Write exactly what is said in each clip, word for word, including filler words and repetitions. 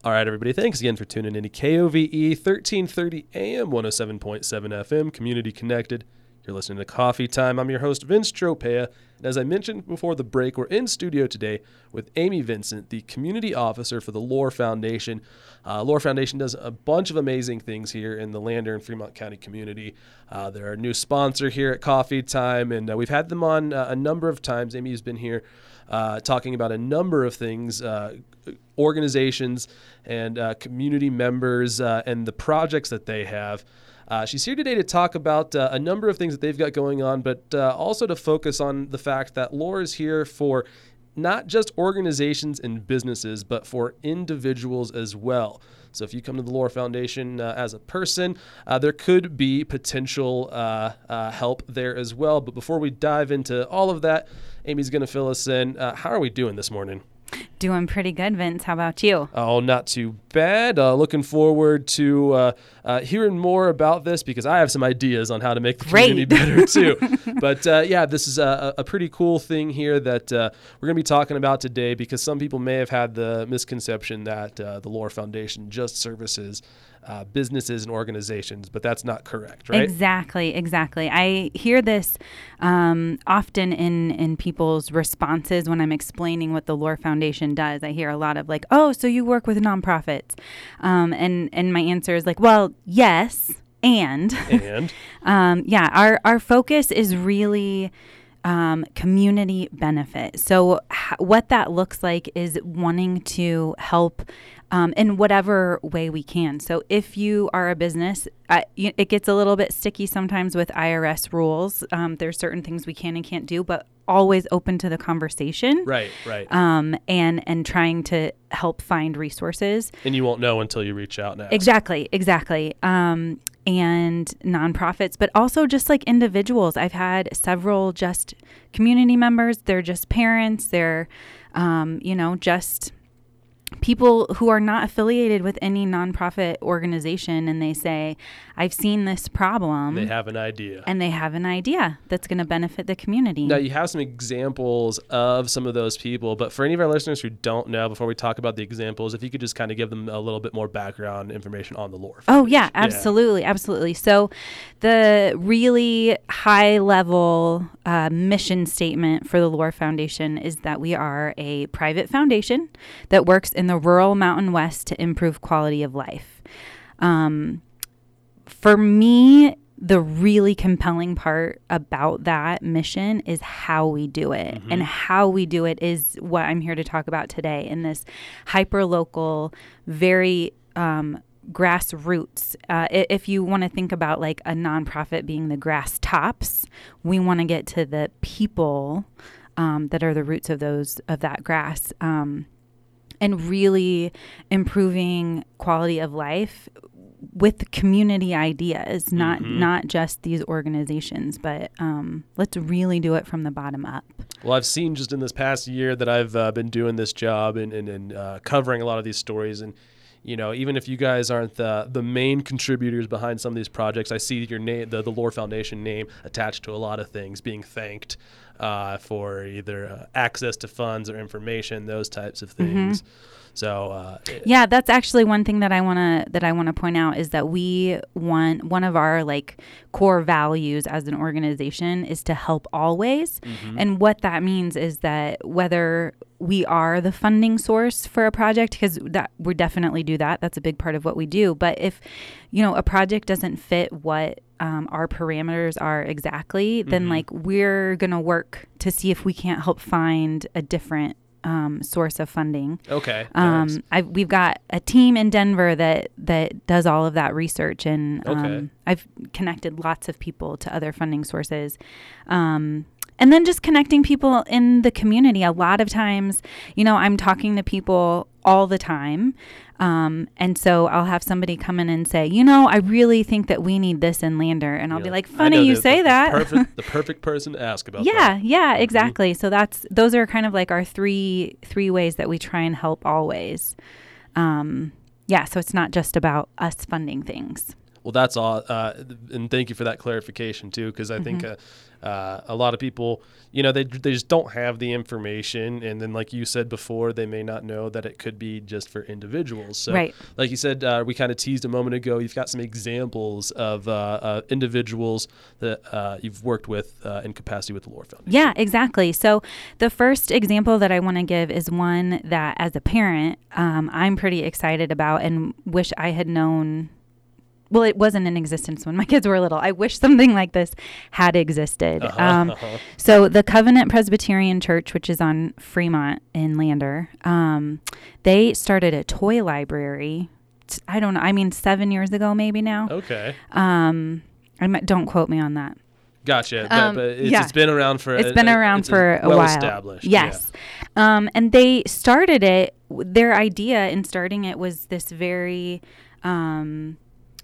All right, everybody, thanks again for tuning in to K O V E thirteen thirty A M, one oh seven point seven F M, Community Connected. You're listening to Coffee Time. I'm your host, Vince Tropea. And as I mentioned before the break, we're in studio today with Amy Vincent, the Community Officer for the Lohr Foundation. Uh, Lohr Foundation does a bunch of amazing things here in the Lander and Fremont County community. Uh, they're a new sponsor here at Coffee Time, and uh, we've had them on uh, a number of times. Amy has been here uh, talking about a number of things, uh, organizations and uh, community members uh, and the projects that they have. Uh, she's here today to talk about uh, a number of things that they've got going on, but uh, also to focus on the fact that Lohr is here for not just organizations and businesses, but for individuals as well. So if you come to the Lohr Foundation uh, as a person, uh, there could be potential uh, uh, help there as well. But before we dive into all of that, Amy's going to fill us in. Uh, how are we doing this morning? Doing pretty good, Vince. How about you? Oh, not too bad. Uh, looking forward to uh, uh, hearing more about this because I have some ideas on how to make the Great. community better too. But uh, yeah, this is a, a pretty cool thing here that uh, we're going to be talking about today because some people may have had the misconception that uh, the Lohr Foundation just services Uh, businesses and organizations, but that's not correct, right? Exactly, exactly. I hear this um, often in, in people's responses when I'm explaining what the Lohr Foundation does. I hear a lot of like, oh, so you work with nonprofits. Um, and, and my answer is like, well, yes, and. And? um, yeah, our, our focus is really um, community benefit. So h- what that looks like is wanting to help Um, in whatever way we can. So if you are a business, uh, you, it gets a little bit sticky sometimes with I R S rules. Um, there's certain things we can and can't do, but always open to the conversation. Right, right. Um, and, and trying to help find resources. And you won't know until you reach out and ask. Exactly, exactly. Um, and nonprofits, but also just like individuals. I've had several just community members. They're just parents. They're, um, you know, just people who are not affiliated with any nonprofit organization, and they say, I've seen this problem. They have an idea. And they have an idea that's going to benefit the community. Now, you have some examples of some of those people, but for any of our listeners who don't know, before we talk about the examples, if you could just kind of give them a little bit more background information on the Lohr Foundation. Oh, yeah, absolutely, yeah. absolutely. So the really high-level uh, mission statement for the Lohr Foundation is that we are a private foundation that works in the rural Mountain West to improve quality of life. Um, for me, the really compelling part about that mission is how we do it. Mm-hmm. And how we do it is what I'm here to talk about today in this hyper-local, very um, grassroots. Uh, if you want to think about like a nonprofit being the grass tops, we want to get to the people um, that are the roots of those of that grass. Um, and really improving quality of life with community ideas, not mm-hmm. not just these organizations, but um, let's really do it from the bottom up. Well, I've seen just in this past year that I've uh, been doing this job and, and, and uh, covering a lot of these stories. And, you know, even if you guys aren't the, the main contributors behind some of these projects, I see your name, the, the Lohr Foundation name attached to a lot of things, being thanked uh, for either uh, access to funds or information, those types of things. Mm-hmm. So uh, yeah, that's actually one thing that I want to that I want to point out is that we want one of our like core values as an organization is to help always. Mm-hmm. And what that means is that whether we are the funding source for a project, because that we definitely do that. That's a big part of what we do. But if, you know, a project doesn't fit what um, our parameters are exactly, then mm-hmm. like we're going to work to see if we can't help find a different Um, source of funding. Okay. Um, nice. I've, we've got a team in Denver that that does all of that research, and um, okay. I've connected lots of people to other funding sources. Um, and then just connecting people in the community. A lot of times, you know, I'm talking to people all the time. Um, and so I'll have somebody come in and say, you know, I really think that we need this in Lander. And I'll yeah. be like, funny you the, say the, that. The perfect, the perfect person to ask about yeah, that. Yeah, exactly. Mm-hmm. So that's, those are kind of like our three, three ways that we try and help always. Um, yeah. So it's not just about us funding things. Well, that's all. Uh, and thank you for that clarification too, because I mm-hmm. think uh, uh, a lot of people, you know, they they just don't have the information, and then like you said before, they may not know that it could be just for individuals. So, right. like you said, uh, we kind of teased a moment ago. You've got some examples of uh, uh, individuals that uh, you've worked with uh, in capacity with the Lohr Foundation. Yeah, exactly. So the first example that I want to give is one that, as a parent, um, I'm pretty excited about and wish I had known. Well, it wasn't in existence when my kids were little. I wish something like this had existed. Uh-huh, um, uh-huh. So the Covenant Presbyterian Church, which is on Fremont in Lander, um, they started a toy library. I don't know. I mean, seven years ago, maybe now. Okay. Um, I might, don't quote me on that. Gotcha. Um, but, but it's, yeah. it's been around for it's been a, around it's for a well while. Established. Yes. Yeah. Um, and they started it. Their idea in starting it was this very um,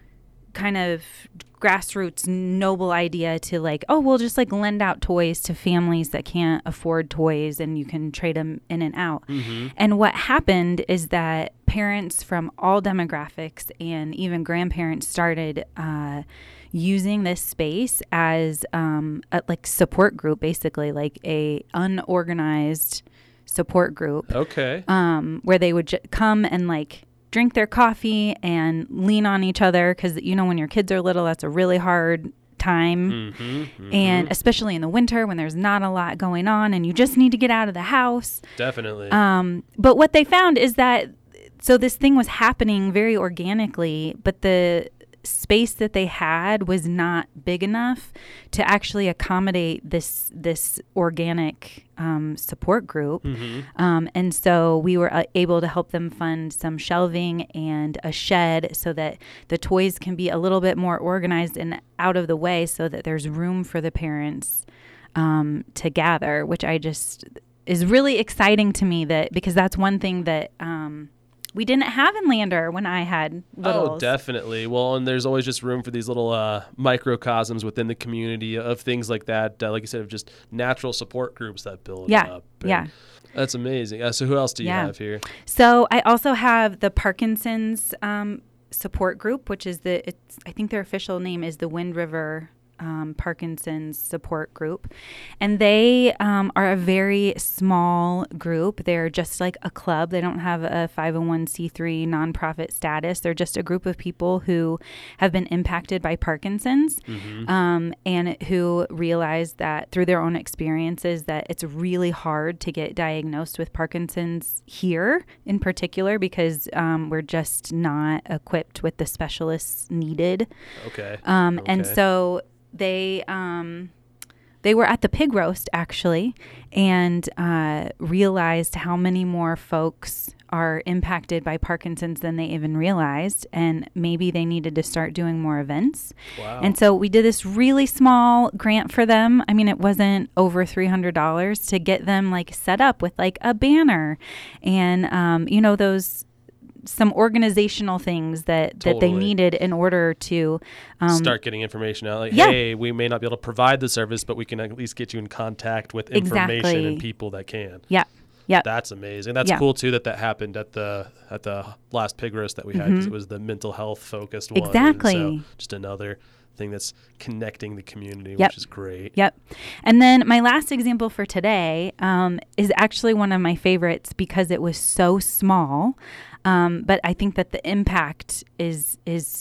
kind of grassroots noble idea to like, oh, we'll just like lend out toys to families that can't afford toys, and you can trade them in and out. Mm-hmm. And what happened is that parents from all demographics and even grandparents started uh, using this space as um, a like support group, basically like a unorganized support group. Okay. Um, where they would j- come and like drink their coffee and lean on each other, because you know when your kids are little, that's a really hard time. Mm-hmm, mm-hmm. And especially in the winter when there's not a lot going on and you just need to get out of the house. Definitely. Um, but what they found is that so this thing was happening very organically, but the space that they had was not big enough to actually accommodate this this organic um, support group. Mm-hmm. Um, and so we were uh, able to help them fund some shelving and a shed so that the toys can be a little bit more organized and out of the way, so that there's room for the parents um, to gather, which I just is really exciting to me, that because that's one thing that um, we didn't have in Lander when I had littles. Oh, definitely. Well, and there's always just room for these little uh, microcosms within the community of things like that. Uh, like you said, of just natural support groups that build yeah. up. Yeah. That's amazing. Uh, so who else do you yeah. have here? So I also have the Parkinson's um, support group, which is the, it's, I think their official name is the Wind River Um, Parkinson's support group. And they um, are a very small group. They're just like a club. They don't have a five oh one c three nonprofit status. They're just a group of people who have been impacted by Parkinson's mm-hmm. um, and who realize that through their own experiences that it's really hard to get diagnosed with Parkinson's here in particular, because um, we're just not equipped with the specialists needed. Okay. Um, okay. And so They um, they were at the pig roast, actually, and uh, realized how many more folks are impacted by Parkinson's than they even realized, and maybe they needed to start doing more events. Wow. And so we did this really small grant for them. I mean, it wasn't over three hundred dollars to get them like set up with like a banner and, um, you know, those some organizational things that, totally. that they needed in order to um, start getting information out. Like, yeah. hey, we may not be able to provide the service, but we can at least get you in contact with information exactly. and people that can. Yeah. Yeah. That's amazing. That's yeah. cool too that that happened at the at the last pig roast that we had, because mm-hmm. it was the mental health focused one. Exactly. And so just another thing that's connecting the community, yep. which is great. Yep. And then my last example for today um, is actually one of my favorites because it was so small. Um, but I think that the impact is is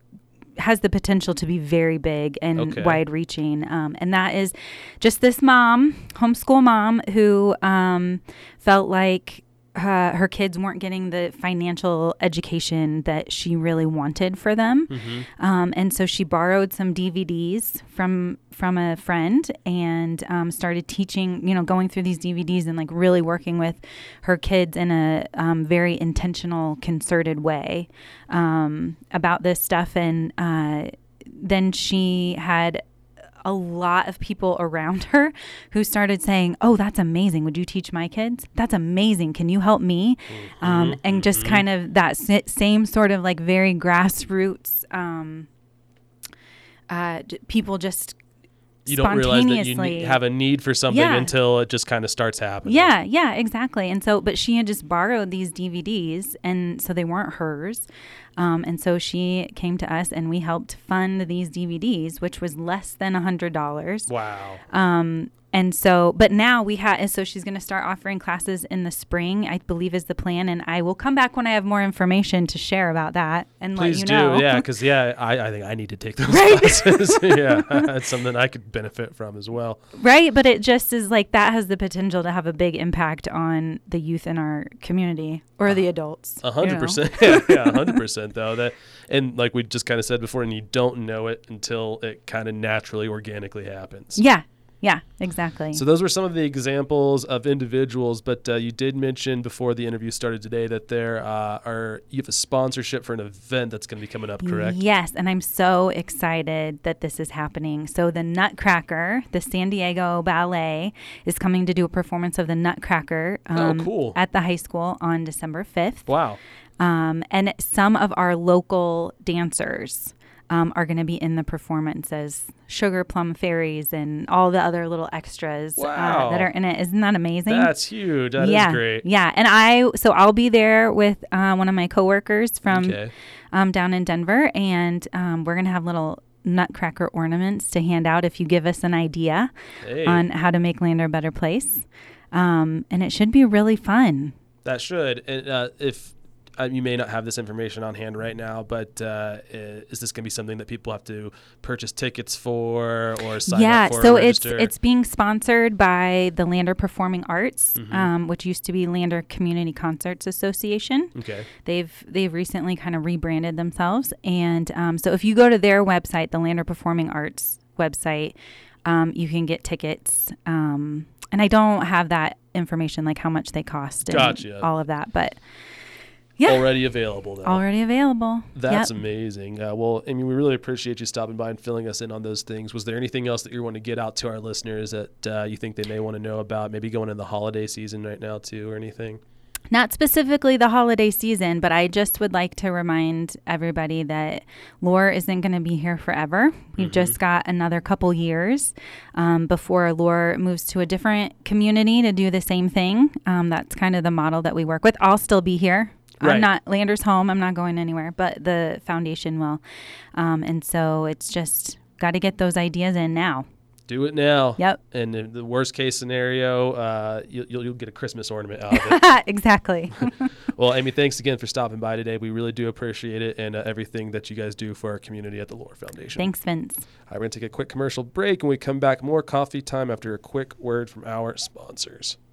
has the potential to be very big and okay. wide-reaching. Um, and that is just this mom, homeschool mom, who um, felt like uh, her kids weren't getting the financial education that she really wanted for them. Mm-hmm. Um, and so she borrowed some D V Ds from from a friend and um, started teaching, you know, going through these D V Ds and like really working with her kids in a um, very intentional, concerted way um, about this stuff. And uh, then she had a lot of people around her who started saying, oh, that's amazing. Would you teach my kids? That's amazing. Can you help me? Mm-hmm, Um, and just mm-hmm. kind of that same sort of like very grassroots um, uh, people just you don't realize that you spontaneously- ne- have a need for something Yeah. until it just kind of starts happening. Yeah, yeah, exactly. And so, but she had just borrowed these D V Ds, and so they weren't hers. Um, and so she came to us, and we helped fund these D V Ds, which was less than a hundred dollars. Wow. Um, and so, but now we have, and so she's going to start offering classes in the spring, I believe is the plan. And I will come back when I have more information to share about that and Please let do. you know. Yeah. Because, yeah, I, I think I need to take those Right. classes. Yeah. That's something I could benefit from as well. Right. But it just is like that has the potential to have a big impact on the youth in our community or the adults. A you hundred know? percent. Yeah, yeah, a hundred percent though. That and like we just kind of said before, and you don't know it until it kind of naturally, organically happens. Yeah. Yeah, exactly. So those were some of the examples of individuals, but uh, you did mention before the interview started today that there uh, are you have a sponsorship for an event that's going to be coming up, correct? Yes, and I'm so excited that this is happening. So the Nutcracker, the San Diego Ballet, is coming to do a performance of the Nutcracker um, Oh, cool. at the high school on December fifth. Wow. Um, and some of our local dancers um, are going to be in the performance as Sugar Plum Fairies and all the other little extras Wow. uh, that are in it. Isn't that amazing? That's huge. That is yeah, great. Yeah, and I so I'll be there with uh, one of my coworkers from Okay. um, down in Denver, and um, we're gonna have little Nutcracker ornaments to hand out if you give us an idea Hey. on how to make Lander a better place. Um, and it should be really fun. That should. And uh, if uh, you may not have this information on hand right now, but uh, is this going to be something that people have to purchase tickets for or sign yeah, up for? so or it's register? it's being sponsored by the Lander Performing Arts, Mhm. um, which used to be Lander Community Concerts Association. Okay. They've they've recently kind of rebranded themselves, and um, so if you go to their website, the Lander Performing Arts website, um, you can get tickets. Um, and I don't have that information, like how much they cost and Gotcha. all of that, but yeah, Already available now. already available. That's Yep. amazing. Uh, well, I mean, we really appreciate you stopping by and filling us in on those things. Was there anything else that you want to get out to our listeners that uh, you think they may want to know about? Maybe going in the holiday season right now too, or anything? Not specifically the holiday season, but I just would like to remind everybody that Lore isn't going to be here forever. We've Mhm. just got another couple years um, before Lore moves to a different community to do the same thing. Um, that's kind of the model that we work with. I'll still be here. Right. I'm not Lander's home. I'm not going anywhere, but the foundation will. Um, and so it's just got to get those ideas in now. Do it now. Yep. And in the worst case scenario, uh, you'll, you'll you'll get a Christmas ornament out of it. Exactly. Well, Amy, thanks again for stopping by today. We really do appreciate it and uh, everything that you guys do for our community at the Lore Foundation. Thanks, Vince. All right, we're going to take a quick commercial break, and we come back more coffee time after a quick word from our sponsors.